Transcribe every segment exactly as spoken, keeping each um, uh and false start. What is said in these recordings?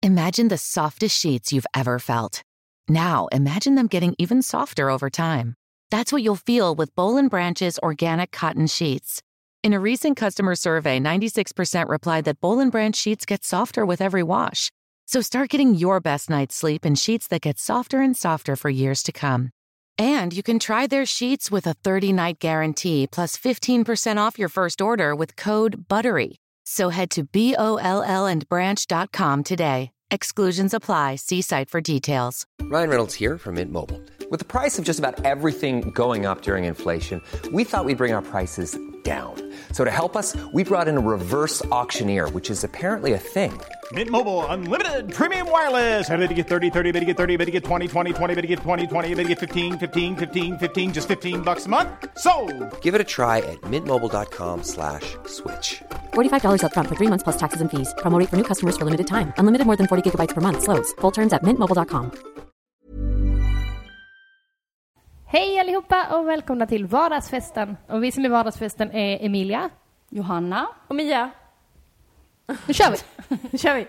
Imagine the softest sheets you've ever felt. Now, imagine them getting even softer over time. That's what you'll feel with Boll and Branch's organic cotton sheets. In a recent customer survey, ninety-six percent replied that Boll and Branch sheets get softer with every wash. So start getting your best night's sleep in sheets that get softer and softer for years to come. And you can try their sheets with a thirty-night guarantee plus fifteen percent off your first order with code BUTTERY. So head to B O L L and branch dot com today. Exclusions apply. See site for details. Ryan Reynolds here from Mint Mobile. With the price of just about everything going up during inflation, we thought we'd bring our prices down. So to help us, we brought in a reverse auctioneer, which is apparently a thing. Mint Mobile Unlimited Premium Wireless. How to get thirty, thirty, how to get thirty, how to get twenty, twenty, twenty, how to get twenty, twenty, how to get fifteen, fifteen, fifteen, fifteen, just fifteen bucks a month? Sold! Give it a try at mintmobile.com slash switch. forty-five dollars up front for three months plus taxes and fees. Promo rate for new customers for limited time. Unlimited more than forty gigabytes per month. Slows full terms at mint mobile dot com. Hej allihopa och välkomna till Vardagsfesten. Och vi som är Vardagsfesten är Emilia, Johanna och Mia. Nu kör vi. Nu kör vi.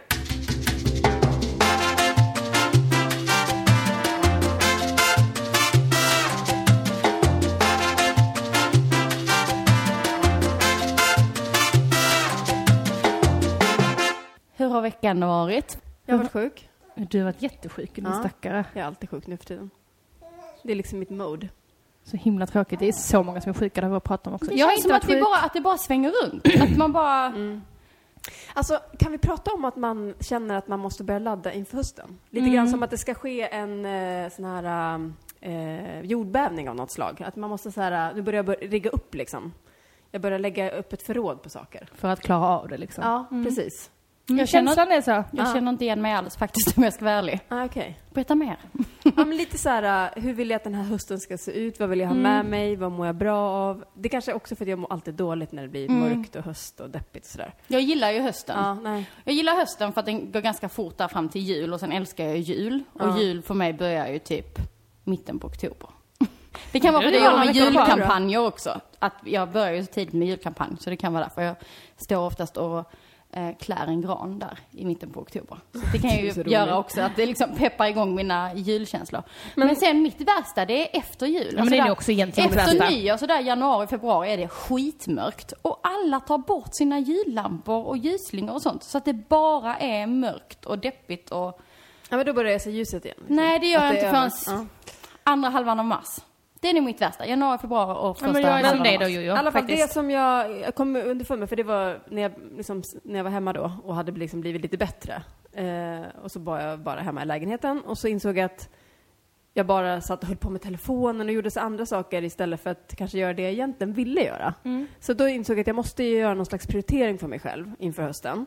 Hur har veckan varit? Jag har varit sjuk. Du har varit jättesjuk, din Ja, stackare. jag är alltid sjuk nu för tiden. Det är liksom mitt mode. Så himla tråkigt. Det är så många som är sjuka, det har vi pratat om också. Det Jag har känns inte som varit att, vi sjuk. bara, att det bara svänger runt. Att man bara... Mm. Alltså, kan vi prata om att man känner att man måste börja ladda inför hösten? Lite Mm. grann som att det ska ske en eh, sån här eh, jordbävning av något slag. Att man måste så här, nu börjar jag bör- rigga upp liksom. Jag börjar lägga upp ett förråd på saker. För att klara av det liksom. Ja, Mm. precis. Jag känner, Känslan är så. jag Ja. känner inte igen mig alls faktiskt, om jag ska vara ärlig. Ah, okej. Berätta mer. Ja, men lite så här, hur vill jag att den här hösten ska se ut? Vad vill jag ha med mig? Vad mår jag bra av? Det kanske är också för att jag mår alltid dåligt när det blir Mm. mörkt och höst och deppigt och sådär. Jag gillar ju hösten. Ja, nej. Jag gillar hösten för att den går ganska fort där fram till jul. Och sen älskar jag jul. Och Ja. jul för mig börjar ju typ mitten på oktober. Det kan vara för Det att är jag några har veckor kvar, julkampanjer också. Att jag börjar ju så tidigt med julkampanj. Så det kan vara därför jag står oftast och eh, klär en gran där i mitten på oktober. Så det kan Det är ju så roligt. göra också att det liksom peppar igång mina julkänslor. Men, men sen mitt värsta, det är efter jul. Ja, men det är där- nog också egentligen mitt efter värsta. nyår, så där januari, februari är det skitmörkt. Och alla tar bort sina jullampor och ljusslingor och sånt. Så att det bara är mörkt och deppigt och... Ja, men då börjar jag se ljuset igen. liksom. Nej, det gör Att jag det inte är förrän över. Ja. andra halvan av mars. Det är nog mitt värsta. Januari, februari och första Ja, men jag är som halvan dig av då, mars. Jojo. I alla fall faktiskt. det som jag, jag kom underfund med, för det var när jag, liksom, när jag var hemma då och hade liksom blivit lite bättre. Eh, och så var jag bara hemma i lägenheten och så insåg jag att jag bara satt och höll på med telefonen och gjorde så andra saker istället för att kanske göra det jag egentligen ville göra. Mm. Så då insåg jag att jag måste ju göra någon slags prioritering för mig själv inför hösten.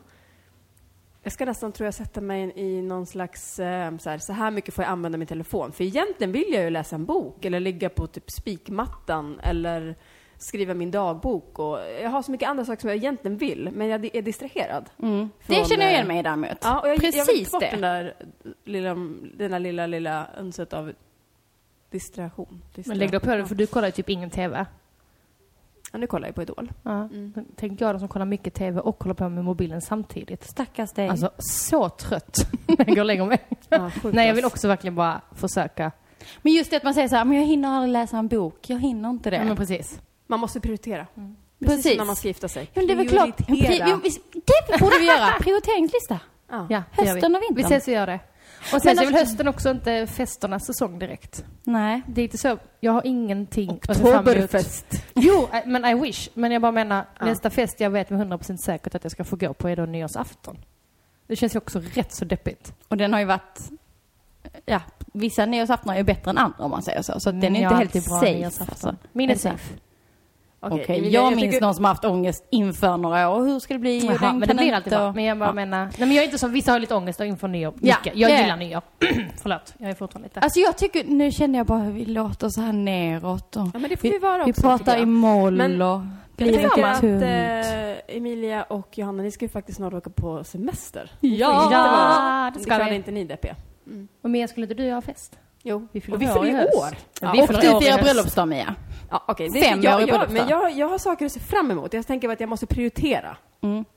Jag ska nästan, tror jag, sätta mig i någon slags, eh, så här, så här mycket får jag använda min telefon. För egentligen vill jag ju läsa en bok eller ligga på typ spikmattan eller skriva min dagbok. Och jag har så mycket andra saker som jag egentligen vill, men jag är distraherad. Mm. Från, Det känner jag eh, igen mig i däremot. Ja, och jag, Precis jag vill ta bort det. den där lilla, den där lilla, lilla önset av distraktion. Men distraktion. lägg då på det, för du kollar ju typ ingen tv. Ja, nu kollar jag på Idol. Ja. Mm. Tänk jag de som kollar mycket tv och kollar på med mobilen samtidigt. Stackars dig. Alltså, så trött när jag går och lägger mig. Ja, sjukt Nej, jag vill alltså. också verkligen bara försöka. Men just det att man säger så här, men jag hinner aldrig läsa en bok. Jag hinner inte det. Ja, men precis. Man måste prioritera. Precis, Precis. som när man ska gifta sig. Ja, men det är väl klart. En pri- Prioritera. jo, visst, det borde vi göra. Prioriteringslista. Ja. Ja, det gör vi. Hösten och vintern. Vi ses och gör det. Och sen Men så är väl alltså- hösten också inte festernas säsong direkt. Nej. Det är inte så. Jag har ingenting att se fram emot. Oktoberfest. Jo, eh, men I wish. Men jag bara menar, Ja. nästa fest jag vet med hundra procent säkert att jag ska få gå på är då nyårsafton. Det känns ju också rätt så deppigt. Och den har ju varit... Ja, vissa nyårsaftnar är ju bättre än andra om man säger så. Så att den är Jag inte har helt alltid bra safe. nyårsafton. Alltså. Min är Alltså. safe. Okej, Emilia, jag, jag minns tycker- någon som har haft ångest inför några år. Hur ska det bli? Och Jaha, den men det kan blir inte alltid bra. och- Men jag bara Ja. menar... Nej, men jag är inte som vissa har lite ångest inför nyår. Ja, Mycket. Jag det- gillar nyår. Förlåt, jag är fortfarande lite... Alltså jag tycker, nu känner jag bara hur vi låter så här neråt. Och Ja, men det får vi vara vi också, pratar tycker jag. i moll Men- och Jag livet tänker är att tungt. eh, Emilia och Johanna, ni ska ju faktiskt snart åka på semester. Ja, Ja, Det det ska ska vi. inte ni D P. Och Mia, skulle inte du göra fest? Jo. Vi fyller och vi år fyller i ju höst. år. Ja, Ja, vi och fyller Du år i firar höst. bröllopsdag, Mia. Ja, okej. Det- Fem jag, år i jag, bröllopsdag. Men jag, jag har saker att se fram emot. Jag tänker att jag måste prioritera. Mm.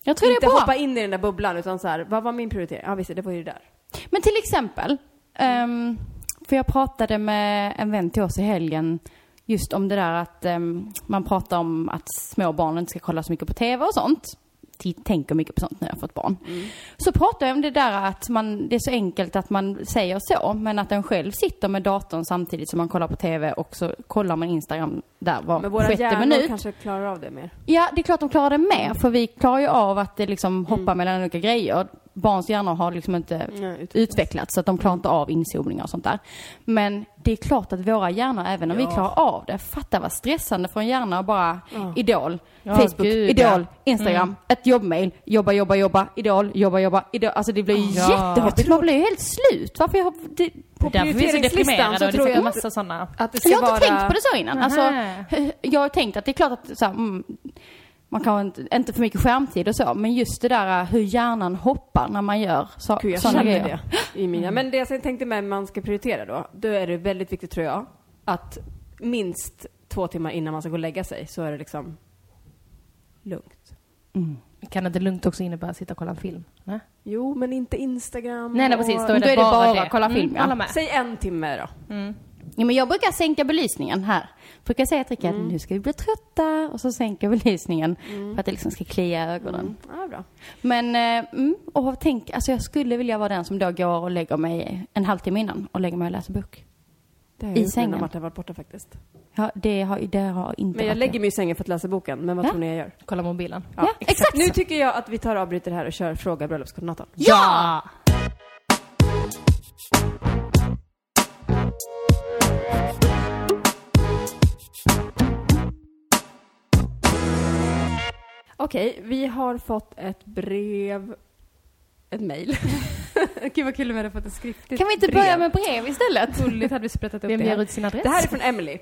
Jag tror inte det är bra. hoppa in i den där bubblan, utan så här, vad var min prioritering? Ja, visst, det var ju det där. Men till exempel, um, för jag pratade med en vän till oss i helgen just om det där att um, man pratar om att små barn inte ska kolla så mycket på tv och sånt. Tänker mycket på sånt när jag har fått barn. Mm. Så pratar jag om det där att man, det är så enkelt att man säger så, men att den själv sitter med datorn samtidigt som man kollar på tv och så kollar man Instagram där var men våra sjätte hjärnor minut. Kanske klarar av det mer. Ja, det är klart de klarar det mer, för vi klarar ju av att det liksom hoppar mm. mellan olika grejer. Barns hjärnor har liksom inte ja, utvecklats så att de klarar inte av inzoomningar och sånt där. Men det är klart att våra hjärnor, även om ja. vi klarar av det, fatta vad stressande för en hjärna att bara ja. idol, ja, Facebook, Gud, idol, ja. Instagram, mm. ett jobbmail, jobba, jobba, jobba, idol, jobba, jobba, idol. Alltså det blir ju ja. jättehoppigt. Man blir ju helt slut. Varför jag har... Det, på prioriteringslistan så tror jag en massa sådana. Att det ska jag har inte vara... tänkt på det så innan. Alltså, jag har tänkt att det är klart att så här, mm, man kan inte, inte för mycket skärmtid och så, men just det där hur hjärnan hoppar när man gör så, Gud, jag sådana grejer. Det i mina. Men det jag tänkte med man ska prioritera då, då är det väldigt viktigt tror jag att minst två timmar innan man ska gå och lägga sig så är det liksom lugnt. Mm. Kan inte lugnt också innebära att sitta och kolla en film? Nej? Jo, men inte Instagram. Nej, nej precis. Då är det, då är det bara, bara det. kolla film. Mm, ja. Säg en timme då. Mm. Ja, men jag brukar sänka belysningen här. Jag brukar säga till Rickard, mm. nu ska vi bli trötta. Och så sänker belysningen mm. för att det liksom ska klia ögonen. Mm. Ja, bra. Men, mm, och tänk, alltså jag skulle vilja vara den som då går och lägger mig en halvtimme innan och lägger mig och läser bok. Det har jag I sängen. När Marta har varit borta faktiskt. Ja, det har, det har inte Men jag lägger mig i sängen för att läsa boken. Men vad ja. tror ni jag gör? Kolla mobilen. Ja, ja exakt. exakt. Nu tycker jag att vi tar och avbryter här och kör Fråga bröllopskoordinatorn. Ja! Okej, vi har fått ett brev, ett mejl. Gud vad kul om vi hade fått ett skriftligt Kan vi inte brev. börja med brev istället? Gulligt hade vi sprättat upp Vem det. ger ut sin adress? Det här är från Emily.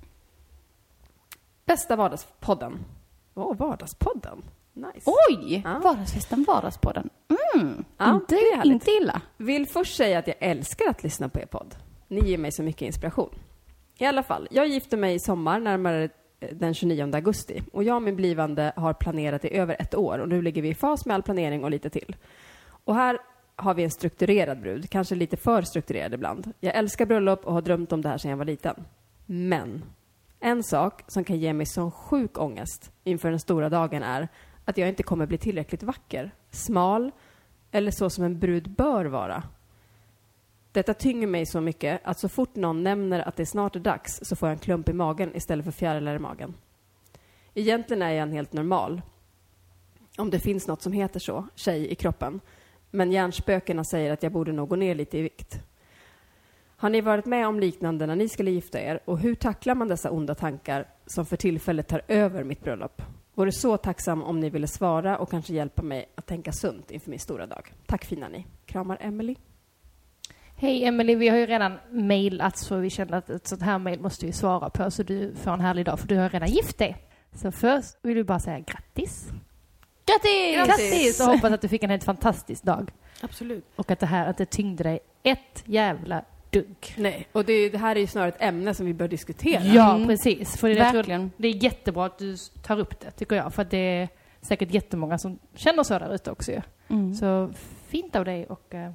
Bästa vardagspodden. Åh, oh, vardagspodden. Nice. Oj! Ja. Vardagsfesten, vardagspodden. Mm. Ja, inte, det är inte illa. Vill först säga att jag älskar att lyssna på er podd. Ni ger mig så mycket inspiration. I alla fall, jag gifte mig i sommar närmare den tjugonionde augusti. Och jag och min blivande har planerat i över ett år. Och nu ligger vi i fas med all planering och lite till. Och här har vi en strukturerad brud. Kanske lite för strukturerad ibland. Jag älskar bröllop och har drömt om det här sedan jag var liten. Men en sak som kan ge mig sån sjuk ångest inför den stora dagen är att jag inte kommer bli tillräckligt vacker, smal eller så som en brud bör vara. Detta tynger mig så mycket att så fort någon nämner att det snart är dags så får jag en klump i magen istället för fjärilar i magen. Egentligen är jag en helt normal, om det finns något som heter så, tjej i kroppen. Men hjärnspökena säger att jag borde nog gå ner lite i vikt. Har ni varit med om liknande när ni skulle gifta er? Och hur tacklar man dessa onda tankar som för tillfället tar över mitt bröllop? Vore så tacksam om ni ville svara och kanske hjälpa mig att tänka sunt inför min stora dag. Tack fina ni. Kramar Emily. Hej Emily, vi har ju redan mejlat så vi kände att ett sånt här mejl måste vi svara på så du får en härlig dag för du har redan gift dig. Så först vill du bara säga grattis. Grattis! Grattis! Och hoppas att du fick en helt fantastisk dag. Absolut. Och att det här inte tyngde dig ett jävla dugg. Nej, och det, det här är ju snarare ett ämne som vi bör diskutera. Ja, mm. precis. För det, är tror, det är jättebra att du tar upp det, tycker jag. För att det är säkert jättemånga som känner så där ute också. Mm. Så fint av dig och uh,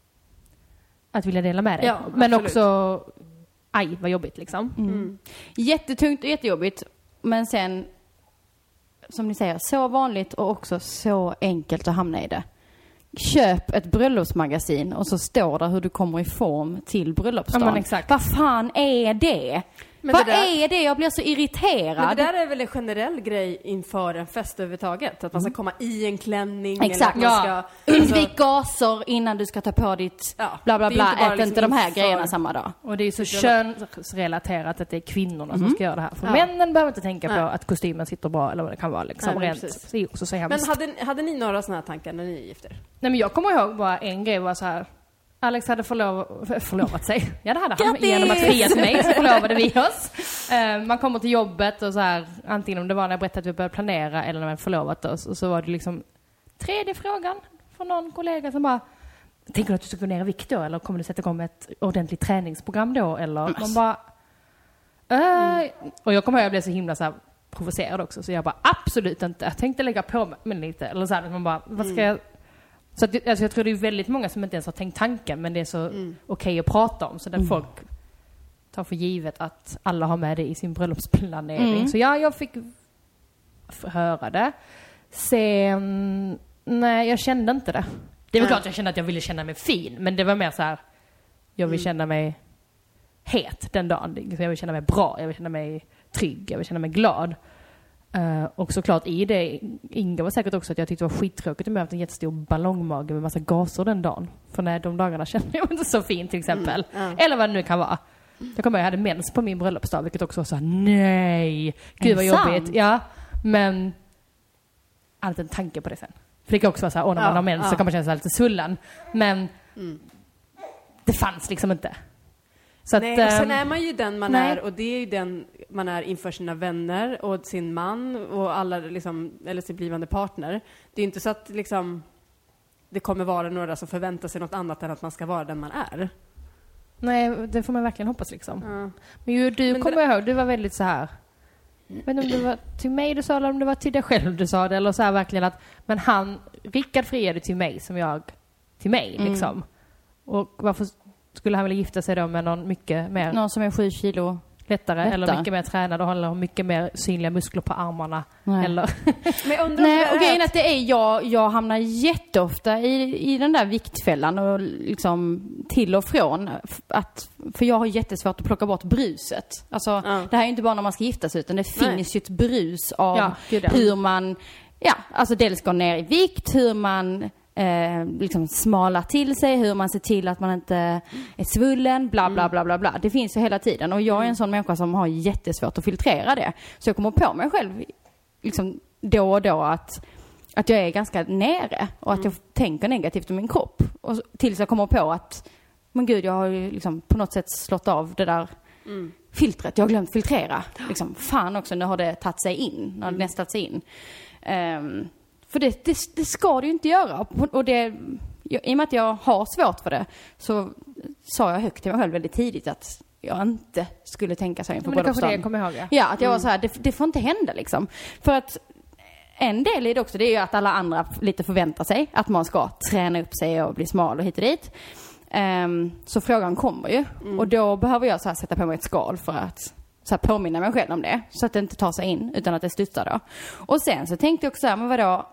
att vilja dela med dig. Ja, men absolut. också, aj, vad jobbigt liksom. Mm. Mm. Jättetungt och jättejobbigt. Men sen, som ni säger, så vanligt och också så enkelt att hamna i det. Köp ett bröllopsmagasin och så står där hur du kommer i form till bröllopsdagen. Ja, men exakt. Vad fan är det? Men Vad det där, är det? Jag blir så irriterad. Men det där är väl en generell grej inför en fest överhuvudtaget? Att man ska komma i en klänning. Exakt. Eller att man ja. ska, alltså, undvik gaser innan du ska ta på ditt ja, bla bla bla. Ät liksom inte de här inför... grejerna samma dag. Och det är så könsrelaterat att det är kvinnorna Mm. som ska göra det här. För ja. männen behöver inte tänka Nej. på att kostymen sitter bra eller vad det kan vara. Liksom. Nej, Rent, precis. det är också så hemskt. Men hade, hade ni några sådana här tankar när ni gifte er? Nej, men jag kommer ihåg bara en grej var så här. Alex hade förlov, för, förlovat sig. Ja, det hade han. Grattis! Genom att fria till mig så förlovade vi oss. Uh, man kommer till jobbet och så här, antingen om det var när jag berättade att vi började planera eller när vi förlovat oss. Och så var det liksom tredje frågan från någon kollega som bara, tänker du att du ska gå ner i vikt då? Eller kommer du sätta igång med ett ordentligt träningsprogram då? Eller man bara, uh, mm. Och jag kommer ihåg att jag blev så himla så här, provocerad också. Så jag bara, absolut inte. Jag tänkte lägga på mig men lite. Eller så här, man bara, vad ska jag... Så att, alltså jag tror det är väldigt många som inte ens har tänkt tanken, men det är så mm. okej att prata om. Så där mm. folk tar för givet att alla har med det i sin bröllopsplanering. Mm. Så ja, jag fick höra det. Sen, nej, jag kände inte det. Det var mm. klart att jag kände att jag ville känna mig fin, men det var mer så här, jag vill mm. känna mig het den dagen. Jag vill känna mig bra, jag vill känna mig trygg, jag vill känna mig glad. Uh, och såklart i det Inga var säkert också att jag tyckte det var skittråkigt att jag haft en jättestor ballongmage med massa gaser den dagen. För när de dagarna kände jag inte så fin till exempel. Mm, uh. Eller vad det nu kan vara. Jag kommer jag hade mens på min bröllopsdag, vilket också var så här, nej, gud vad jobbigt. Ja, men jag hade en tanke på det sen. För det kan också vara så här, åh, när man ja, har mens ja. så kan man känna sig lite sullen. Men mm. det fanns liksom inte. Så nej, att, och sen är man ju den man nej. är, och det är ju den man är inför sina vänner och sin man och alla liksom, eller sin blivande partner. Det är inte så att liksom det kommer vara några som förväntar sig något annat än att man ska vara den man är. Nej, det får man verkligen hoppas liksom. Ja. Men ju, du kommer det... ihåg, du var väldigt så här. Men om det var till mig du sa eller om det var till dig själv du sa det, eller så här verkligen att, men han, Rickard friade till mig som jag till mig mm. liksom. Och varför skulle han vilja gifta sig då med någon mycket mer... Någon som är sju kilo lättare, lättare. Eller mycket mer tränad och håller mycket mer synliga muskler på armarna. Nej. Eller... Men nej, och grejen är att det är jag, jag hamnar jätteofta i, i den där viktfällan och liksom till och från. Att, för jag har jättesvårt att plocka bort bruset. Alltså, ja. Det här är inte bara när man ska gifta sig, utan det nej. finns ju ett brus av ja, hur man... Ja, alltså dels går ner i vikt, hur man... Eh, liksom smalar till sig, hur man ser till att man inte är svullen, bla bla bla bla bla. Det finns ju hela tiden, och jag är en sån människa som har jättesvårt att filtrera det. Så jag kommer på mig själv liksom då och då att, att jag är ganska nere och att mm. jag tänker negativt om min kropp. Och tills jag kommer på att men gud, jag har ju liksom på något sätt slått av det där mm. filtret. Jag har glömt filtrera. Liksom, fan också, nu har det tagit sig in. Nu har det mm. nästat sig in. Um, För det, det, det ska du ju inte göra. Och det, i och med att jag har svårt för det, så sa jag högt till mig själv väldigt tidigt att jag inte skulle tänka så inför bröllopsdagen. Det kommer jag ihåg, ja. Ja, att jag mm. var så här, det, det får inte hända liksom. För att en del i det också, det är ju att alla andra lite förväntar sig att man ska träna upp sig och bli smal och hit och dit. Um, så frågan kommer ju. Mm. Och då behöver jag så här sätta på mig ett skal för att... så här påminna mig själv om det, så att det inte tar sig in utan att det studsar då. Och sen så tänkte jag också så här, men vadå,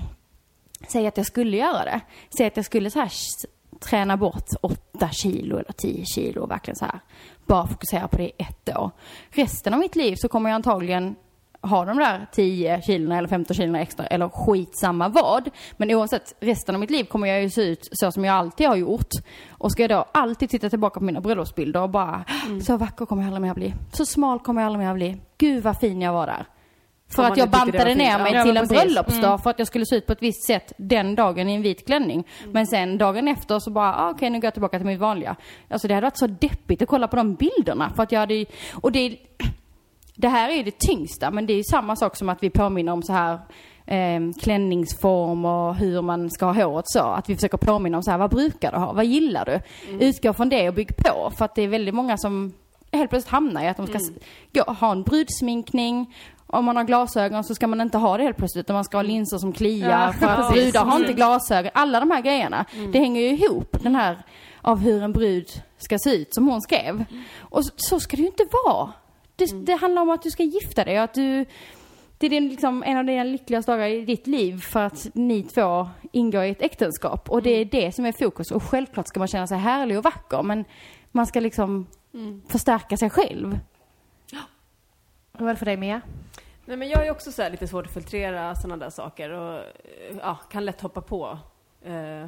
säg att jag skulle göra det. Säg att jag skulle så här träna bort åtta kilo eller tio kilo, verkligen så här. Bara fokusera på det i ett år. Resten av mitt liv så kommer jag antagligen ha de där tio kilorna eller femton kilorna extra, eller skitsamma vad. Men oavsett, resten av mitt liv kommer jag ju se ut så som jag alltid har gjort. Och ska jag då alltid titta tillbaka på mina bröllopsbilder och bara, mm. så vacker kommer jag aldrig mer bli. Så smal kommer jag aldrig mer bli. Gud vad fin jag var där. För att jag bantade ner mig ja, till en bröllopsdag mm. för att jag skulle se ut på ett visst sätt den dagen i en vit klänning. Mm. Men sen dagen efter så bara, ah, okej okay, nu går jag tillbaka till mitt vanliga. Alltså det hade varit så deppigt att kolla på de bilderna. För att jag hade, och det Det här är det tyngsta, men det är ju samma sak som att vi påminner om så här eh, klänningsform och hur man ska ha håret så. Att vi försöker påminna om så här, vad brukar du ha? Vad gillar du? Mm. Utgå från det och bygg på. För att det är väldigt många som helt plötsligt hamnar i att de ska mm. gå, ha en brudsminkning. Om man har glasögon så ska man inte ha det helt plötsligt. Utan man ska ha linser som kliar. Ja, för att brudar har inte glasögon. Alla de här grejerna. Mm. Det hänger ju ihop, den här av hur en brud ska se ut som hon skrev. Mm. Och så, så ska det ju inte vara. Det, det handlar om att du ska gifta dig och att du, det är liksom en av dina lyckligaste dagar i ditt liv för att ni två ingår i ett äktenskap. Och det är det som är fokus. Och självklart ska man känna sig härlig och vacker, men man ska liksom mm. förstärka sig själv. Ja. Vad var det för dig, Mia? Nej, men jag är också så här lite svårt att filtrera sådana där saker och ja, kan lätt hoppa på. Uh,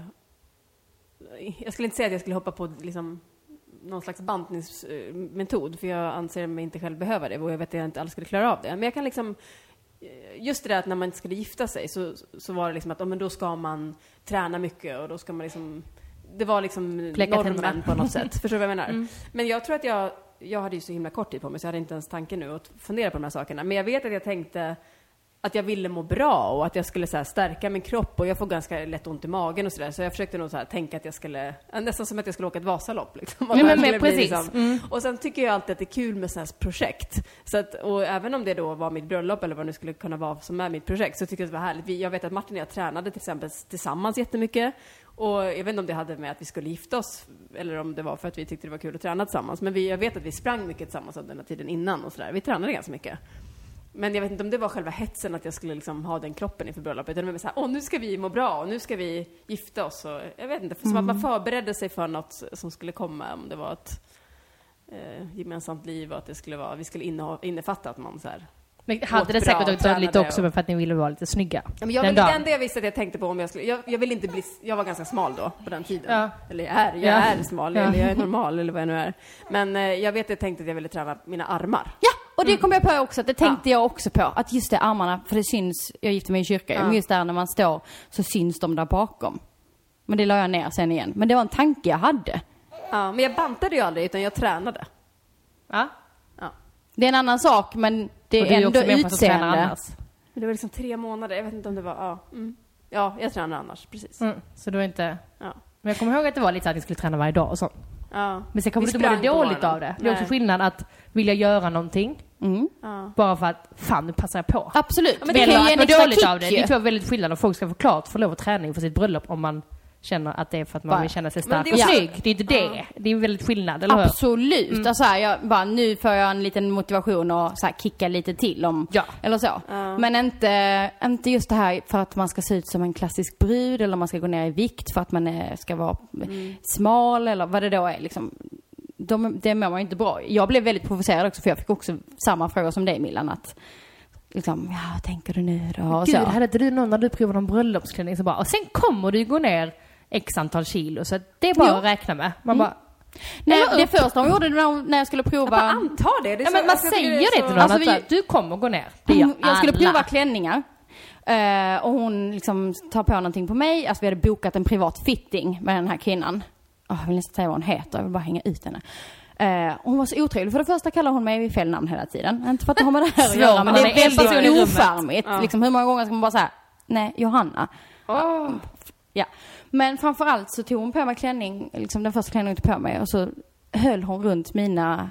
jag skulle inte säga att jag skulle hoppa på liksom någon slags bantningsmetod, för jag anser mig inte själv behöva det och jag vet att jag inte alls skulle klara av det. Men jag kan liksom, just det där att när man inte skulle gifta sig så, så var det liksom att oh, men då ska man träna mycket och då ska man liksom, det var liksom Pläcka normen på något sätt. Förstår du vad jag menar? Mm. Men jag tror att jag, jag hade ju så himla kort tid på mig så jag hade inte ens tanken nu att fundera på de här sakerna. Men jag vet att jag tänkte att jag ville må bra och att jag skulle så här, stärka min kropp, och jag får ganska lätt ont i magen och sådär, så jag försökte nog så här, tänka att jag skulle, nästan som att jag skulle åka ett Vasalopp liksom. Nej, men, men precis. Liksom. Mm. Och sen tycker jag alltid att det är kul med sådana här projekt, så att, och även om det då var mitt bröllop eller vad det skulle kunna vara som är mitt projekt, så tycker jag att det var härligt. Jag vet att Martin och jag tränade till exempel tillsammans jättemycket, och jag vet inte om det hade med att vi skulle gifta oss eller om det var för att vi tyckte det var kul att träna tillsammans, men vi, jag vet att vi sprang mycket tillsammans under den här tiden innan och sådär. Vi tränade ganska mycket. Men jag vet inte om det var själva hetsen att jag skulle liksom ha den kroppen inför bröllopet, utan det var så här, åh, nu ska vi må bra och nu ska vi gifta oss, och jag vet inte, för som mm. att man förberedde sig för något som skulle komma, om det var ett eh, gemensamt liv, och att det skulle vara, vi skulle inne, innefatta att man så här. Men hade det säkert också lite också och... för att ni ville vara lite snygga. Ja, men jag vill, det enda jag visste att jag tänkte på om jag skulle, jag, jag vill inte bli, jag var ganska smal då på den tiden. Ja. Eller jag är, jag ja. är smal, ja. eller jag är normal eller vad jag nu är. Men eh, jag vet att jag tänkte att jag ville träna mina armar. Ja, och det mm. kom jag på också, att det tänkte ja. jag också på. Att just det, armarna, för det syns, jag gifte mig i kyrka, ja. men just där när man står så syns de där bakom. Men det la jag ner sen igen. Men det var en tanke jag hade. Ja, men jag bantade ju aldrig, utan jag tränade. Ja. Ja. Det är en annan sak, men det är, är ändå utseende. Det var liksom tre månader, jag vet inte om det var, ja. Mm. Ja, jag tränar annars, precis. Mm. Så du var inte... Ja. Men jag kommer ihåg att det var lite så att ni skulle träna varje dag och sånt. Ja. Men sen kommer du inte må dåligt av det. Det är också skillnad att vilja göra någonting. Mm. Ja. Bara för att, fan, nu passar jag på. Absolut. Ja, men det kan ju en dåligt kick av det. Det är två väldigt skillnad, och folk ska få klart för lov att träning för sitt bröllop om man känner att det är för att man bara vill känna sig stark och snygg. Det är inte det. Ja. Det är väldigt skillnad, eller hur? Absolut. Mm. Alltså här, jag bara, nu får jag en liten motivation och så här, kicka lite till om, ja. eller så. Ja. Men inte, inte just det här för att man ska se ut som en klassisk brud, eller man ska gå ner i vikt för att man är, ska vara mm. smal, eller vad det då är. Liksom. De, det mår man inte bra. Jag blev väldigt provocerad också, för jag fick också samma fråga som dig, Millan, att liksom, ja, vad tänker du nu då? Och Gud, så. hade inte du någon när du provade någon bröllopsklänning så bara, och sen kommer du gå ner x antal kilo, så det är bara jo. att räkna med. Man mm. bara... Nej, det första de gjorde när jag skulle prova... Jag antar det. det ja, men man alltså, säger det, det till någon, alltså, att vi... du kommer gå ner. Det gör jag skulle prova klänningar. Uh, och hon liksom tar på någonting på mig. Alltså vi hade bokat en privat fitting med den här kvinnan. Oh, jag vill nästan säga vad hon heter. Jag vill bara hänga ut henne. Uh, hon var så otrevlig. För det första kallar hon mig vid fel namn hela tiden. Inte för att det har med det här att göra, men det är väldigt ofärmigt. Ja. Liksom, hur många gånger ska man bara säga, nej, Johanna. Oh. Ja. Men framförallt så tog hon på mig klänning, liksom den första klänningen tog på mig, och så höll hon runt mina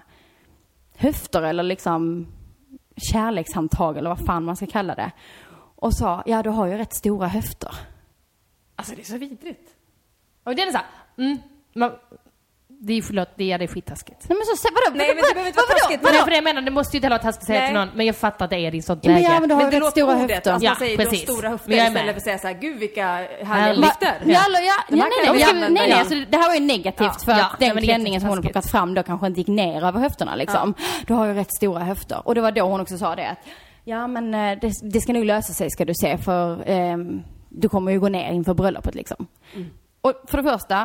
höfter, eller liksom kärlekshandtag, eller vad fan man ska kalla det. Och sa, ja, du har ju rätt stora höfter. Alltså det är så vidrigt. Och det är så här, mm, man, det är förlåt, det är det skittaskigt. Nej, men så, vadå? Nej, men det behöver inte vara taskigt. Men för det jag menar, det måste ju inte heller vara taskigt att säga till någon, men jag fattar att det är din sånt läge. Ja, men du har men rätt stora höfter. Alltså, ja, säger, precis. Du har stora höfter istället för att säga så här, gud vilka härliga lyfter. Ja, ja, ja, nej, nej, nej, nej, nej, alltså, det här var ju negativt ja, för ja, att den klänningen som hon har plockat fram då kanske inte gick ner över höfterna liksom. Ja. Du har ju rätt stora höfter. Och det var då hon också sa det att, ja, men det, det ska nog lösa sig, ska du se, för eh, du kommer ju gå ner inför bröllopet liksom. Mm. Och för det första,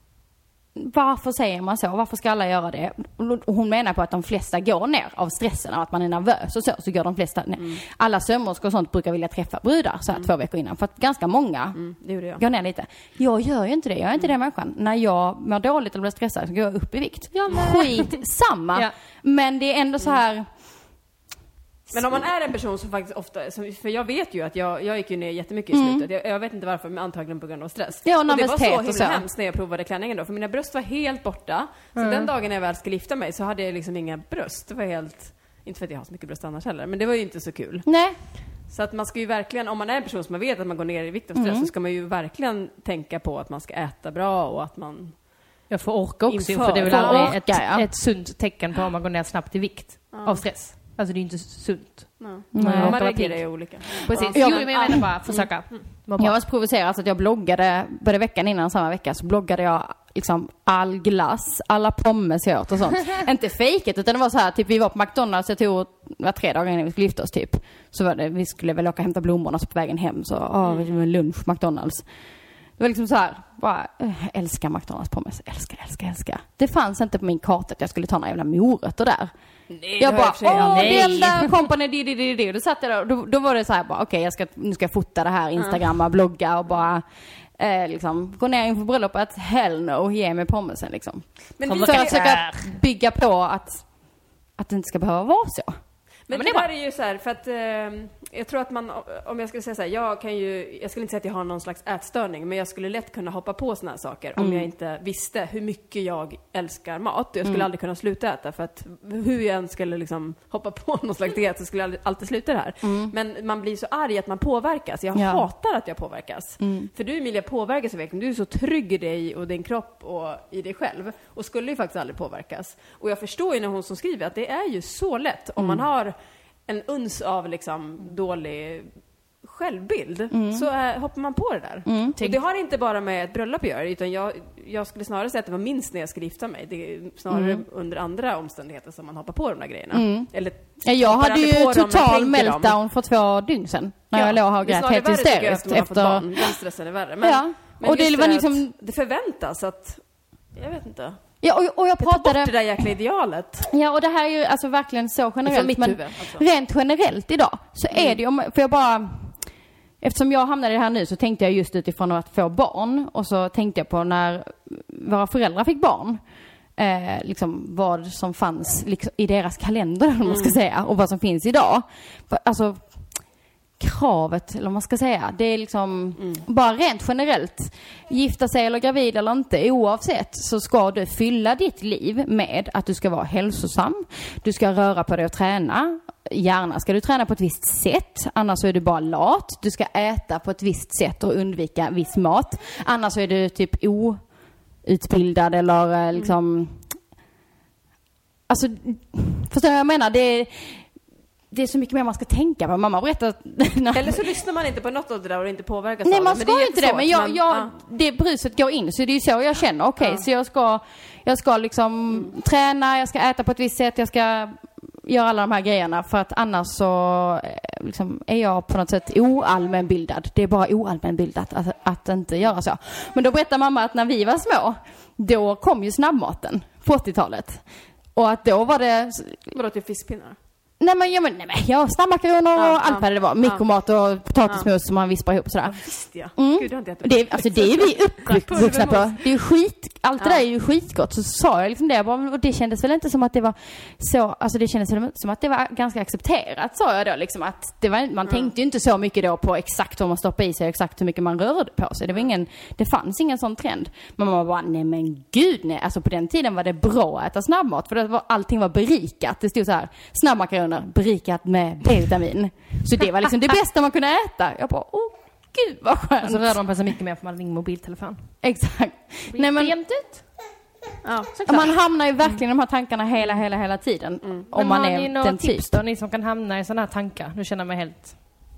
varför säger man så? Varför ska alla göra det? Och hon menar på att de flesta går ner av stressen, av att man är nervös och så, så går de flesta ner. Mm. Alla sömmerskor och sånt brukar vilja träffa brudar så här mm. två veckor innan, för att ganska många mm, det gjorde jag. går ner lite. Jag gör ju inte det, jag är inte mm. den människan. När jag mår dåligt eller blir stressad så går jag upp i vikt. Ja, men... Skit samma. Ja. Men det är ändå så här... Men om man är en person som faktiskt ofta, som, för jag vet ju att jag, jag gick ju ner jättemycket i slutet. Mm. Jag, jag vet inte varför, men antagligen på grund av stress. Ja, och, och det var så himla så. hemskt när jag provade klänningen då, för mina bröst var helt borta. Så mm. den dagen jag väl skulle gifta mig så hade jag liksom inga bröst. Det var helt, inte för att jag har så mycket bröst annars heller, men det var ju inte så kul. Nej. Så att man ska ju verkligen, om man är en person som man vet att man går ner i vikt av stress, mm. så ska man ju verkligen tänka på att man ska äta bra och att man... Jag får orka också, inför, för det är väl aldrig ett, ja. ett sunt tecken på om man går ner snabbt i vikt ja. av stress. Alltså det är inte sunt. No. Nej, ja, man reagerar ju olika. Precis. Ja. Jo, men jag menar bara försöka. Mm. Mm. Jag var så provocerad så att jag bloggade, både veckan innan samma vecka, så bloggade jag liksom all glass, alla pommes jag åt och sånt. Inte fejket, utan det var så här, typ vi var på McDonalds, jag tror det var tre dagar innan vi skulle gifta oss typ. Så var det, vi skulle väl åka och hämta blommorna, så på vägen hem så, åh, vi var lunch McDonalds. Det var liksom så här, bara, äh, älskar McDonalds pommes, älskar, älskar, älskar. Det fanns inte på min karta att jag skulle ta några jävla morötter där. Nej, jag bara, åh, den där company, di, di, di, di. Då satt jag där, då, då var det så här bara, okej, okay, jag ska, nu ska jag fota det här, instagramma, mm. blogga och bara, eh, liksom, gå ner inför bröllopet, hell no, ge mig pommesen, liksom. Men för att försöka bygga på att, att det inte ska behöva vara så. Men, men det, det här är ju så här, för att eh, jag tror att man, om jag skulle säga så här, jag kan ju, jag skulle inte säga att jag har någon slags ätstörning, men jag skulle lätt kunna hoppa på såna här saker mm. om jag inte visste hur mycket jag älskar mat. Jag skulle mm. aldrig kunna sluta äta, för att hur jag än skulle liksom hoppa på någon slags diet så skulle jag aldrig, alltid sluta det här. Mm. Men man blir så arg att man påverkas. Jag ja. hatar att jag påverkas. Mm. För du, Emilia, påverkas verkligen. Du är så trygg i dig och din kropp och i dig själv, och skulle ju faktiskt aldrig påverkas. Och jag förstår ju när hon som skriver att det är ju så lätt om mm. man har en uns av liksom dålig självbild mm. så äh, hoppar man på det där. Mm. Och det har inte bara med ett bröllop att göra, utan jag, jag skulle snarare säga att det var minst när jag skulle gifta mig. Det är snarare mm. under andra omständigheter som man hoppar på de där grejerna. Mm. Eller, ja, jag hade ju total meltdown dem. för två dygn sedan. När ja, jag låg och har grät helt hysteriskt efter barn. Den stressen är värre. Men, ja. men och det var liksom det förväntas att, jag vet inte. Ja, och, och jag pratade... bort det där jäkla idealet. Ja, och det här är ju alltså verkligen så generellt. Mitt men huvud, alltså. Rent generellt idag så mm. är det ju, för jag bara... Eftersom jag hamnade i det här nu så tänkte jag just utifrån att få barn. Och så tänkte jag på när våra föräldrar fick barn. Eh, liksom vad som fanns liksom, i deras kalender, mm. om man ska säga. Och vad som finns idag. För, alltså... kravet, eller vad man ska säga, det är liksom mm. bara rent generellt, gifta sig eller gravid eller inte, oavsett så ska du fylla ditt liv med att du ska vara hälsosam, du ska röra på dig och träna, gärna ska du träna på ett visst sätt, annars är du bara lat, du ska äta på ett visst sätt och undvika viss mat, annars är du typ outbildad eller liksom mm. alltså, förstår jag, jag menar, det är det är så mycket mer man ska tänka på. Mamma berättar att... Eller så lyssnar man inte på något av det där och inte påverkas Nej, av man det. ska inte det. Men jag, man, jag, ja. det bruset går in. Så det är ju så jag känner. Okej, okay, ja. så jag ska, jag ska liksom mm. träna, jag ska äta på ett visst sätt, jag ska göra alla de här grejerna. För att annars så liksom, är jag på något sätt oallmänbildad. Det är bara oallmänbildat att, att inte göra så. Men då berättar mamma att när vi var små, då kom ju snabbmaten på åttiotalet. Och att då var det... Vadå, till fiskpinnar? Nej men, ja, men, nej, men ja, snabbmakaroner och ja, allt vad det var. Mikromat och potatismos ja. som man vispar ihop sådär. Ja, visst ja. Mm. Gud, det, inte det, alltså, det är vi uppvuxna på. Det är ju skit, allt det ja. där är ju skitgott. Så sa jag liksom det. Och det kändes väl inte som att det var så, alltså det kändes som att det var ganska accepterat, sa jag då. Liksom, att det var, man mm. tänkte ju inte så mycket då på exakt vad man stoppade i sig, exakt hur mycket man rörde på sig. Det var ingen, det fanns ingen sån trend. Men man bara, nej men gud nej. Alltså på den tiden var det bra att äta snabbmat. För det var, allting var berikat. Det stod så här, snabbmakaroner berikat med B-vitamin. Så det var liksom det bästa man kunde äta. Jag bara, åh gud vad skönt. Och så rörde de på sig mycket mer för man hade ingen mobiltelefon. Exakt. Nej, men jämnt ut. Ja, man hamnar ju verkligen i de här tankarna hela, hela, hela tiden. Mm. Om man är den typ. Tips då, ni som kan hamna i sådana här tankar? Nu känner jag mig helt...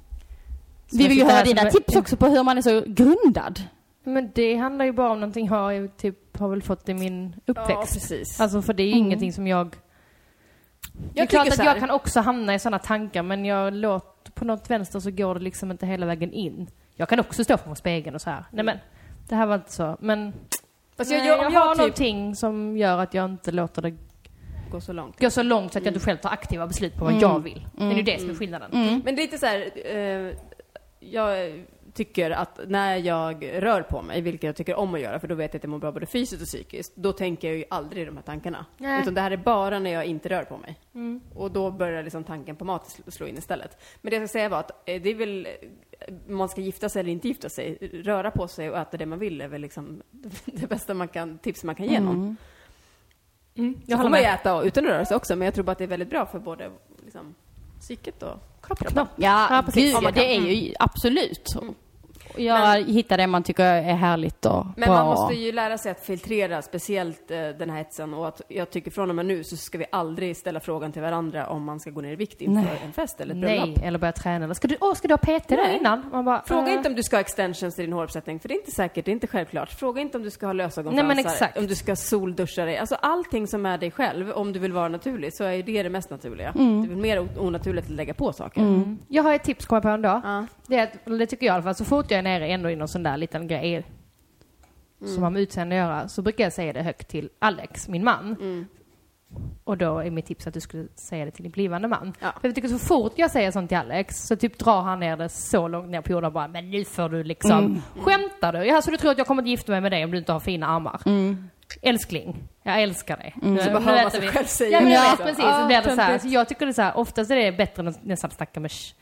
Vi vill ju höra dina är... tips också på hur man är så grundad. Men det handlar ju bara om någonting jag har, typ, har väl fått i min uppväxt. Ja, precis. Alltså för det är ju mm. ingenting som jag... Jag det är klart att jag kan också hamna i sådana tankar, men jag låter på något vänster så går det liksom inte hela vägen in. Jag kan också stå på spegeln och så här. Nej men, det här var inte så. Men fast jag, jag, jag, jag, jag har typ... någonting som gör att jag inte låter det gå så långt. Gå så långt så att jag inte själv tar aktiva beslut på vad mm. jag vill. Mm. Det är ju det som är skillnaden. Mm. Men det är lite så här... Eh, jag... tycker att när jag rör på mig, vilket jag tycker om att göra, för då vet jag att jag mår bra både fysiskt och psykiskt, då tänker jag ju aldrig de här tankarna. Nej. Utan det här är bara när jag inte rör på mig. Mm. Och då börjar liksom tanken på mat slå in istället. Men det jag ska säga var att det är väl, man ska gifta sig eller inte gifta sig, röra på sig och äta det man vill är väl liksom det bästa man kan, tips man kan ge någon. Mm. Mm. Jag får man ju äta utan att röra sig också, men jag tror bara att det är väldigt bra för både liksom, psyket och kroppen. Ja, ja, precis. Ja, det är ju absolut. Mm. Jag men, hittar det man tycker är härligt och men bra. Man måste ju lära sig att filtrera speciellt eh, den här hetsen, och att jag tycker från och med nu så ska vi aldrig ställa frågan till varandra om man ska gå ner i vikt inför Nej. en fest eller ett bröllop. Nej, eller börja träna. Eller ska du, åh, ska du ha P T där innan? Man bara, Fråga äh. inte om du ska ha extensions i din håruppsättning, för det är inte säkert, det är inte självklart. Fråga inte om du ska ha lösögonfransar, om du ska solduscha dig. Alltså allting som är dig själv, om du vill vara naturlig, så är det det mest naturliga. Mm. Det är väl mer onaturligt att lägga på saker. Mm. Jag har ett tips kommer på en dag. Uh. Det, är att, det tycker jag i alla fall, så fort jag är nere ändå i någon sån där liten grej mm. som har med utseende att göra, så brukar jag säga det högt till Alex, min man. Mm. Och då är mitt tips att du skulle säga det till din blivande man. Ja. För jag tycker så fort jag säger sånt till Alex så typ drar han ner det så långt ner på jorden och bara, men nu får du liksom, mm. skämtar du? Ja, så du tror att jag kommer att gifta mig med dig om du inte har fina armar? Mm. Älskling, jag älskar dig. Mm. Nu, så bara hör vad sig själv säger. Ja, men ja, precis. Ja, så blir det så här. Så jag tycker det är så här, oftast är det bättre än att nästan snacka med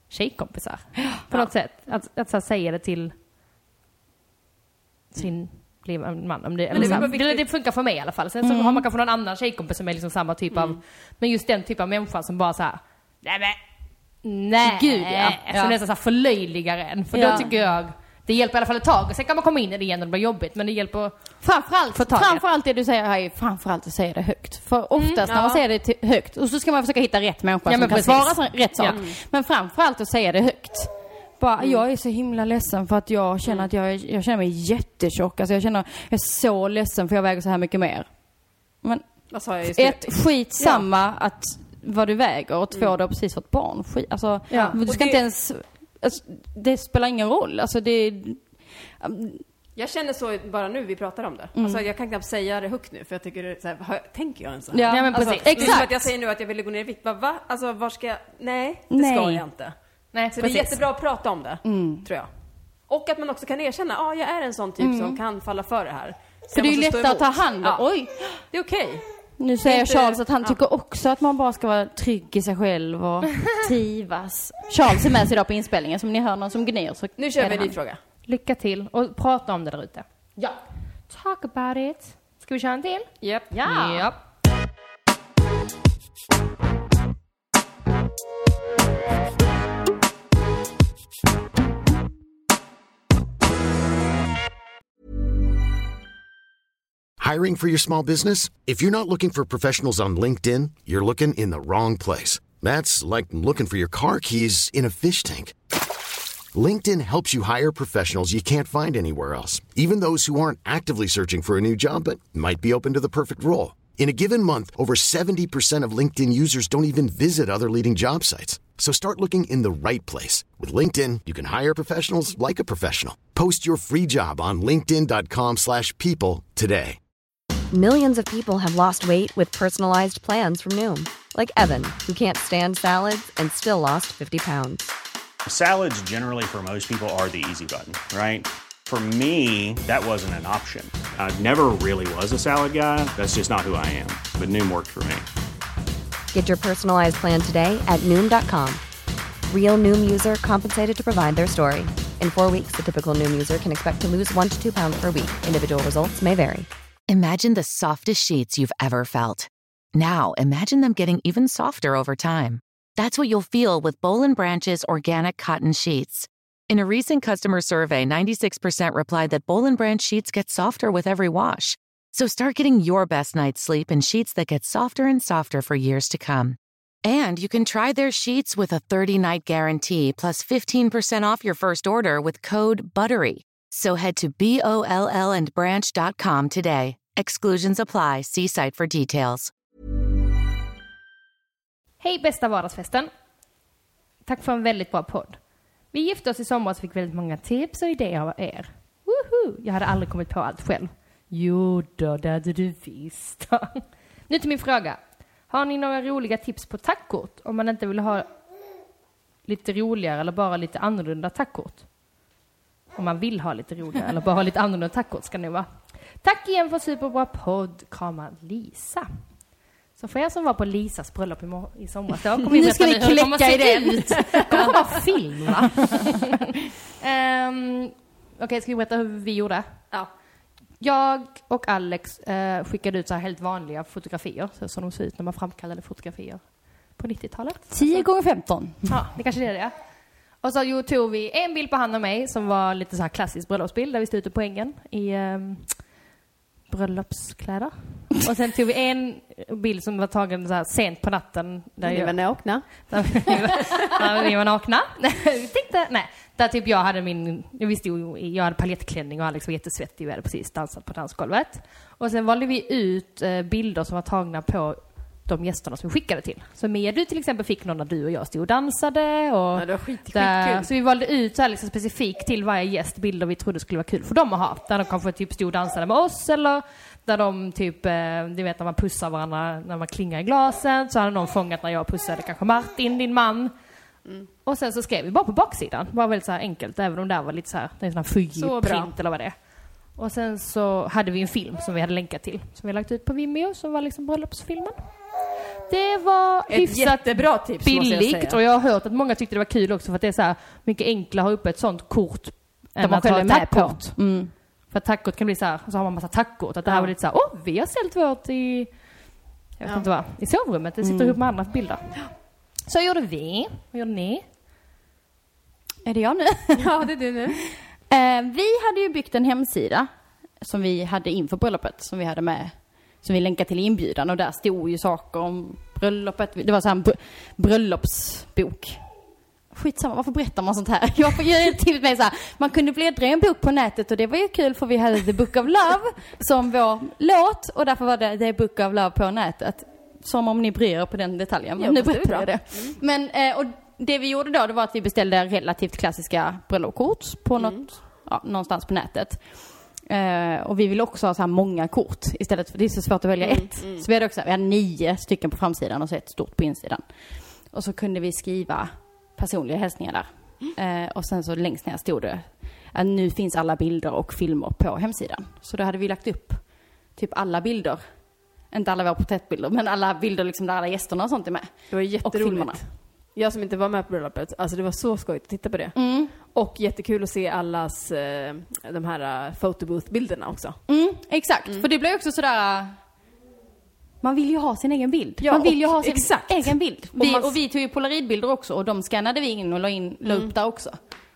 tjejkompisar. På något sätt. Att, att så här, säga det till sin blivande man. Om det, eller, det, så, det, det funkar för mig i alla fall. Sen så mm. har man kanske någon annan tjejkompis som är liksom samma typ mm. av... Men just den typ av människa som bara så här... Nej, men... Nej. Gud, ja. Som ja. nästan så här förlöjligar en. För ja. då tycker jag... Det hjälper i alla fall ett tag. Sen kan man komma in i det igen och det blir jobbigt. Men det hjälper framförallt, framförallt det du säger här är framförallt att säga det högt. För oftast mm, ja. när man säger det till, högt. Och så ska man försöka hitta rätt människa ja, som kan precis. svara rätt sak. Ja. Men framförallt att säga det högt. Bara, mm. jag är så himla ledsen för att jag känner att jag, jag känner mig jättetjock. Alltså jag känner jag är så ledsen för jag väger så här mycket mer. Men vad sa jag ett skit samma ja. att vad du väger och två mm. du har precis fått barn. Skit, alltså, ja. du ska det... inte ens... Alltså, det spelar ingen roll. Alltså det... Um... Jag känner så bara nu vi pratar om det. Mm. Alltså jag kan knappt säga det högt nu för jag tycker det, så här, hör, tänker jag ens så här? Ja, ja men precis. Alltså, exakt. Att jag säger nu att jag vill gå ner i vikt. Va? va? Alltså var ska jag... Nej, det Nej. ska jag inte. Nej, så precis. Det är jättebra att prata om det, mm. tror jag. Och att man också kan erkänna, ja, ah, jag är en sån typ mm. som kan falla för det här. Så för det är ju lättare att ta hand om. Ja. Oj, det är okej. Okay. Nu säger inte... Charles att han ja. tycker också att man bara ska vara trygg i sig själv och trivas. Charles är med sig idag på inspelningen, som ni hör någon som gnyr. Så nu kör vi din fråga. Lycka till och prata om det där ute. Ja. Talk about it. Ska vi köra en till? Yep. Ja. Yep. Hiring for your small business? If you're not looking for professionals on LinkedIn, you're looking in the wrong place. That's like looking for your car keys in a fish tank. LinkedIn helps you hire professionals you can't find anywhere else, even those who aren't actively searching for a new job but might be open to the perfect role. In a given month, over seventy percent of LinkedIn users don't even visit other leading job sites. So start looking in the right place. With LinkedIn, you can hire professionals like a professional. Post your free job on linkedin dot com slash people today. Millions of people have lost weight with personalized plans from Noom. Like Evan, who can't stand salads and still lost fifty pounds. Salads generally for most people are the easy button, right? For me, that wasn't an option. I never really was a salad guy. That's just not who I am. But Noom worked for me. Get your personalized plan today at Noom dot com. Real Noom user compensated to provide their story. In four weeks, the typical Noom user can expect to lose one to two pounds per week. Individual results may vary. Imagine the softest sheets you've ever felt. Now, imagine them getting even softer over time. That's what you'll feel with Boll and Branch's organic cotton sheets. In a recent customer survey, ninety-six percent replied that Boll and Branch sheets get softer with every wash. So start getting your best night's sleep in sheets that get softer and softer for years to come. And you can try their sheets with a thirty-night guarantee plus fifteen percent off your first order with code BUTTERY. So head to B O L L and branch dot com today. Exclusions apply. See site for details. Hej bästa vardagsfesten. Tack för en väldigt bra podd. Vi gifte oss i somras och fick väldigt många tips och idéer av er. Woohoo! Jag hade aldrig kommit på allt själv. Jo då, det hade du visst. Nu till min fråga. Har ni några roliga tips på tackkort om man inte vill ha lite roligare eller bara lite annorlunda tackkort? Om man vill ha lite roligare eller bara ha lite annorlunda tackkort ska ni vara. Tack igen för superbra podd. Kramar Lisa. Så för er som var på Lisas bröllop i, i somras då kommer vi nu ska vi kläcka i den. Kommer vara film va? um, Okej, okay, ska vi berätta hur vi gjorde? Ja. Jag och Alex uh, skickade ut så här helt vanliga fotografier så som de ser ut när man framkallade fotografier på nittiotalet. tio gånger femton. Ja, det kanske är det ja. Och så jo, tog vi en bild på han och mig som var lite så här klassisk bröllopsbild där vi stod ute på ängen i um, bröllopskläder. Och sen tog vi en bild som var tagen så här sent på natten. Där vi var nakna. Där vi var, där vi var nakna. Vi tänkte, nej. Där typ jag hade min, jag visste ju, jag hade palettklänning och Alex var jättesvettig. Vi hade precis dansat på dansgolvet. Och sen valde vi ut eh, bilder som var tagna på de gästerna som vi skickade till. Så Mia, du till exempel fick någon när du och jag stod och dansade. Och ja, det var skit, där, skitkul. så vi valde ut så här liksom specifikt till varje gäst bilder vi trodde skulle vara kul för dem att ha. Där de kanske typ stod och dansade med oss eller där de typ, du vet när man pussar varandra när man klingar i glaset. Så hade någon fångat när jag pussade kanske Martin, din man. Mm. Och sen så skrev vi bara på baksidan. Det var väldigt så här enkelt, även om det var lite så här, det är en sån här Fuji-print eller vad det är. Och sen så hade vi en film som vi hade länkat till. Som vi hade lagt ut på Vimeo, som var liksom bröllopsfilmen. Det var Ett hyfsat jättebra tips, måste jag billigt säga. och jag har hört att många tyckte det var kul också för att det är så här mycket enklare att ha uppe ett sånt kort Där än man att ha själv ett är med på. tackkort. Mm. För att tackkort kan bli så här, så har man massa tackkort. Att det här Ja. var lite så här, åh, vi har sålt vårt i, jag vet Ja. inte vad, i sovrummet. Det sitter Mm. ihop med andra bilder. Så gjorde vi. Vad gjorde ni? Är det jag nu? Ja, det är du nu. Eh, vi hade ju byggt en hemsida som vi hade inför bröllopet, som vi hade med, som vi länkade till i inbjudan, och där stod ju saker om bröllopet. Det var så här en br- bröllopsbok. Skitsamma, varför berättar man sånt här? Jag får göra till mig så här, man kunde bläddra i en bok på nätet och det var ju kul för vi hade The Book of Love som vår låt och därför var det The Book of Love på nätet. Som om ni bryr er på den detaljen. Men Ja, nu fast det är berättar bra. jag det. Men, eh, och det vi gjorde då, det var att vi beställde relativt klassiska bröllopskort på Mm. något, ja, någonstans på nätet. Eh, och vi ville också ha så här många kort istället för det är så svårt att välja Mm, ett. mm. Så vi hade också, vi hade nio stycken på framsidan och så ett stort på insidan. Och så kunde vi skriva personliga hälsningar där. Eh, och sen så längst ner stod det att nu finns alla bilder och filmer på hemsidan. Så då hade vi lagt upp typ alla bilder. Inte alla våra porträttbilder, men alla bilder liksom där alla gästerna och sånt är med. Det var Och filmerna. jätteroligt. Jag som inte var med på bröllopet, alltså det var så skojigt att titta på det. Mm. Och jättekul att se allas, eh, de här uh, photobooth-bilderna också. Mm, exakt, för det blev också sådär. Man vill ju ha sin egen bild. Ja, man vill ju och- ha sin exakt. egen bild. Och Vi, man- och vi tog ju polaroidbilder också och de skannade vi in och la, in, la upp där också.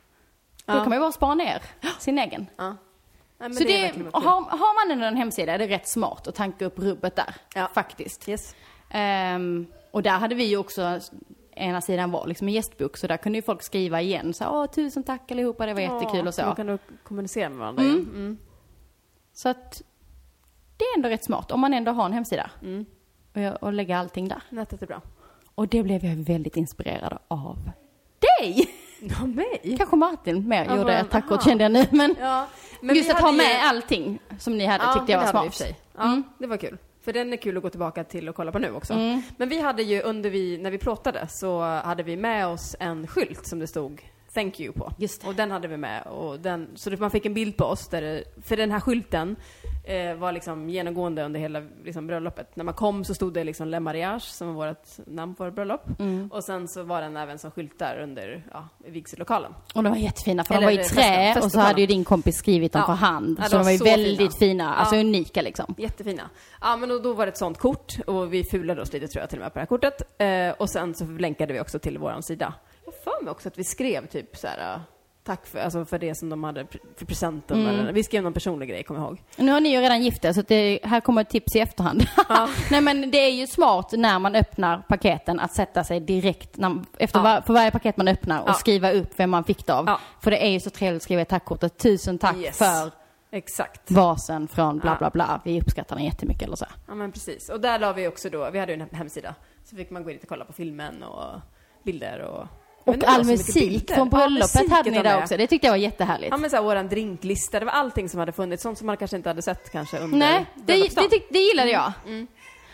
Då Ja. kan man ju bara spara ner sin egen. Ja. Nej, men Så det är det, verkligen har, kul. har man ändå en hemsida är det rätt smart att tanka upp rubbet där. Ja. Faktiskt. Yes. Ehm, och där hade vi ju också, ena sidan var liksom en gästbok, så där kunde ju folk skriva igen. Så, åh, tusen tack allihopa, det var jättekul och så. Man kan då kommunicera med varandra. Mm. ju. Mm. Så att det är ändå rätt smart om man ändå har en hemsida. Mm. Och, och lägga allting där. Nätet är bra. Och det blev jag väldigt inspirerad av dig. Ja, mig? Kanske Martin mer Ja, gjorde men- ett tackkort aha. kände jag nu. Men, Ja, men just vi att ha hade med ju- allting som ni hade Ja, tyckte jag men var det hade vi i och smart. för sig. Ja, Mm. det var kul. För den är kul att gå tillbaka till och kolla på nu också. Mm. Men vi hade ju under vi, när vi plåtade så hade vi med oss en skylt som det stod Thank you på. Just. Och den hade vi med. Och den, så det, man fick en bild på oss. Där det, för den här skylten eh, var liksom genomgående under hela liksom, bröllopet. När man kom så stod det liksom Le Mariage som var vårt namn på vårt bröllop. Mm. Och sen så var den även som skyltar under ja, vigsellokalen. Och de var jättefina för Eller de var i festen- trä och så festlokalen. hade ju din kompis skrivit dem Ja. för hand. Ja, så de var ju så väldigt fina, fina. alltså Ja. unika liksom. Jättefina. Ja, men då, då var det ett sånt kort och vi fulade oss lite tror jag till och med på det här kortet. Eh, och sen så länkade vi också till våran sida. Jag för mig också att vi skrev typ så här. uh, Tack för, alltså för det som de hade pre- för presenten. Mm. Eller, vi skrev någon personlig grej, kommer jag ihåg. Nu har ni ju redan gift er, så att det, här kommer ett tips i efterhand. Ja. Nej men det är ju smart när man öppnar paketen att sätta sig direkt när, efter Ja. var, för varje paket man öppnar och Ja. skriva upp vem man fick det av. Ja. För det är ju så trevligt att skriva i tackkortet. Tusen tack Yes. för Exakt. vasen från bla Ja. bla bla. Vi uppskattar den jättemycket eller så. Ja, men precis. Och där la vi också då, vi hade ju en hemsida. Så fick man gå in och kolla på filmen och bilder och... Men Och det var all så mycket musik bilder. från Ja, bröllopet musiken hade ni var där med. också. Det tyckte jag var jättehärligt. Ja, men så här, våran drinklista, det var allting som hade funnits. Sånt som man kanske inte hade sett kanske under Nej, det, det, bröllopsdagen. tyck- det gillade jag. Mm.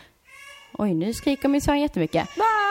Oj, nu skriker min son jättemycket.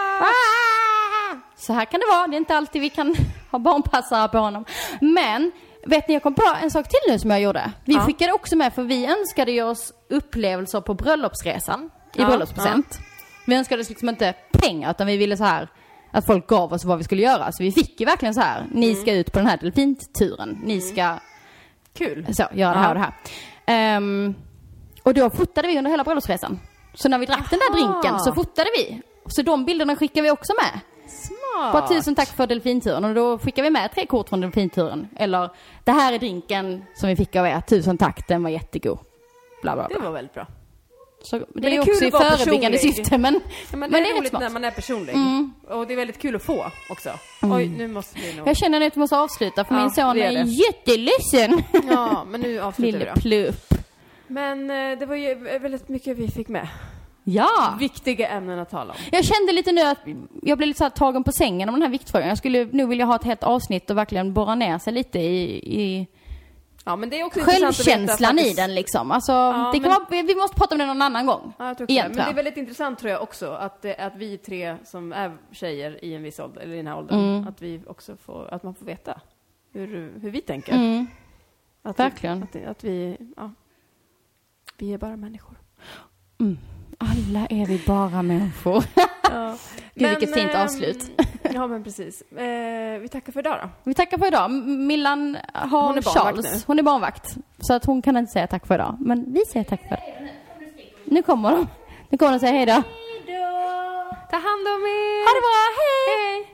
Ah! Så här kan det vara. Det är inte alltid vi kan ha barnpassare på honom. Men, vet ni, jag kom på en sak till nu som jag gjorde. Vi Ja. skickade också med, för vi önskade ju oss upplevelser på bröllopsresan i Ja, bröllopspresent. Vi önskade oss liksom inte pengar, utan vi ville så här att folk gav oss vad vi skulle göra. Så vi fick ju verkligen så här, ni ska ut på den här delfinturen. Ni ska Kul. så, göra det här Ja. och det här. Ehm, och då fotade vi under hela bröllopsresan. Så när vi drack den där Aha. drinken så fotade vi. Så de bilderna skickar vi också med. Smart. Bara tusen tack för delfinturen. Och då skickar vi med tre kort från delfinturen. Eller, det här är drinken som vi fick av er. Tusen tack, den var jättegod. Bla bla Det bla. var väldigt bra. Så det, det är är ju kul också i att vara förebyggande personlig. syfte. Men, Ja, men men det det är är rätt roligt smart. när man är personlig. Mm. Och det är väldigt kul att få också. Oj, nu måste vi nog... Jag känner att jag måste avsluta för Ja, min son det är är det. jätteledsen. Ja, men nu avslutar vi Lille då. plupp. Men eh, det var ju väldigt mycket vi fick med. Ja. Viktiga ämnen att tala om. Jag kände lite nu att jag blev lite så här tagen på sängen om den här viktfrågan. Jag skulle nu vilja ha ett helt avsnitt och verkligen borra ner sig lite i, i Ja, men det är också intressant att veta självkänslan i faktiskt- den liksom. Alltså, Ja, det kan men- vara, vi vi måste prata om det någon annan gång. Ja, jag tror också Igen, det. Men tror det är jag. väldigt intressant tror jag också att, det- att vi tre som är tjejer i en viss ålder, eller i den här åldern, Mm. att vi också får, att man får veta hur, hur vi tänker. Mm. Att Verkligen. Vi, att, att vi, ja, vi är bara människor. Mm. Alla är vi bara människor. Ja. Gud, vilket fint avslut. Ja, men precis. Eh, vi tackar för idag då. Vi tackar för idag. Millan har hon är Charles. Nu. Hon är barnvakt. Så att hon kan inte säga tack för idag. Men vi säger tack för. Nu kommer de. Nu kommer de och säger hej då. Hej då. Ta hand om er. Ha det bra. Hej. Hej.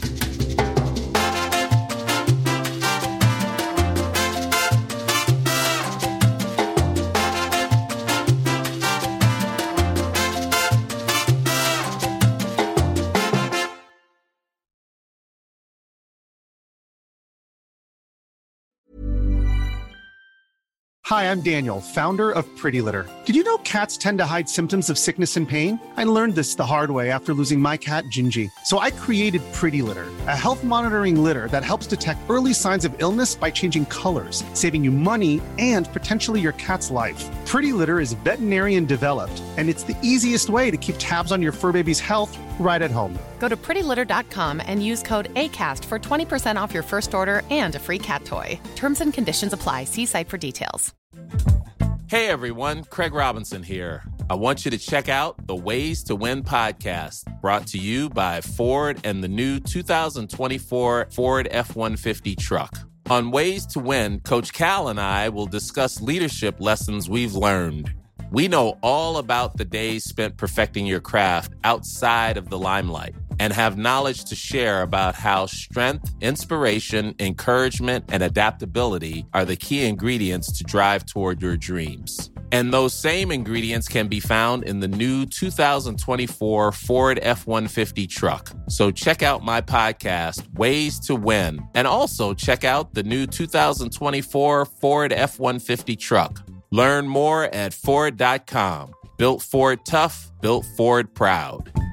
Hi, I'm Daniel, founder of Pretty Litter. Did you know cats tend to hide symptoms of sickness and pain? I learned this the hard way after losing my cat, Gingy. So I created Pretty Litter, a health monitoring litter that helps detect early signs of illness by changing colors, saving you money and potentially your cat's life. Pretty Litter is veterinarian developed, and it's the easiest way to keep tabs on your fur baby's health right at home. Go to pretty litter dot com and use code ACAST for twenty percent off your first order and a free cat toy. Terms and conditions apply. See site for details. Hey everyone, Craig Robinson here. I want you to check out the Ways to Win podcast, brought to you by Ford and the new two thousand twenty-four Ford F one fifty truck. On Ways to Win, Coach Cal and I will discuss leadership lessons we've learned. We know all about the days spent perfecting your craft outside of the limelight and have knowledge to share about how strength, inspiration, encouragement, and adaptability are the key ingredients to drive toward your dreams. And those same ingredients can be found in the new two thousand twenty-four Ford F one fifty truck. So check out my podcast, Ways to Win, and also check out the new two thousand twenty-four Ford F one fifty truck. Learn more at Ford dot com. Built Ford tough, built Ford proud.